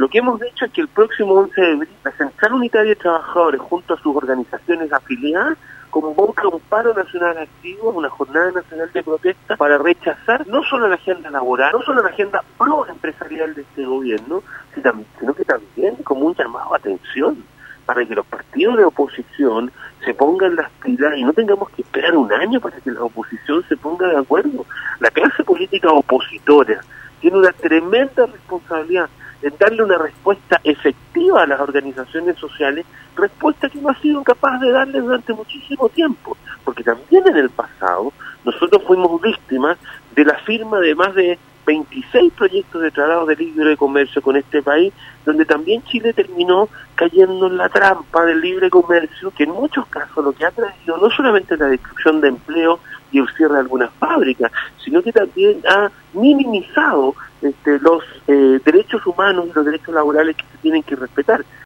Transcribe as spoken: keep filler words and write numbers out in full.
que hemos dicho es que el próximo once de abril la Central Unitaria de Trabajadores, junto a sus organizaciones afiliadas, convoca un paro nacional activo, una jornada nacional de protesta para rechazar no solo la agenda laboral, no solo la agenda pro-empresarial de este gobierno, sino que también como un llamado a atención para que los partidos de oposición se pongan las pilas y no tengamos que esperar un año para que la oposición se ponga de acuerdo. La clase política opositora tiene una tremenda responsabilidad en darle una respuesta efectiva a las organizaciones sociales, respuesta que no ha sido capaz de darle durante muchísimo tiempo, porque también en el pasado nosotros fuimos víctimas de la firma de más de veintiséis proyectos de tratados de libre comercio con este país, donde también Chile terminó cayendo en la trampa del libre comercio, que en muchos casos lo que ha traído no solamente la destrucción de empleo y el cierre de algunas fábricas, sino que también ha minimizado este, los eh, derechos humanos y los derechos laborales que se tienen que respetar.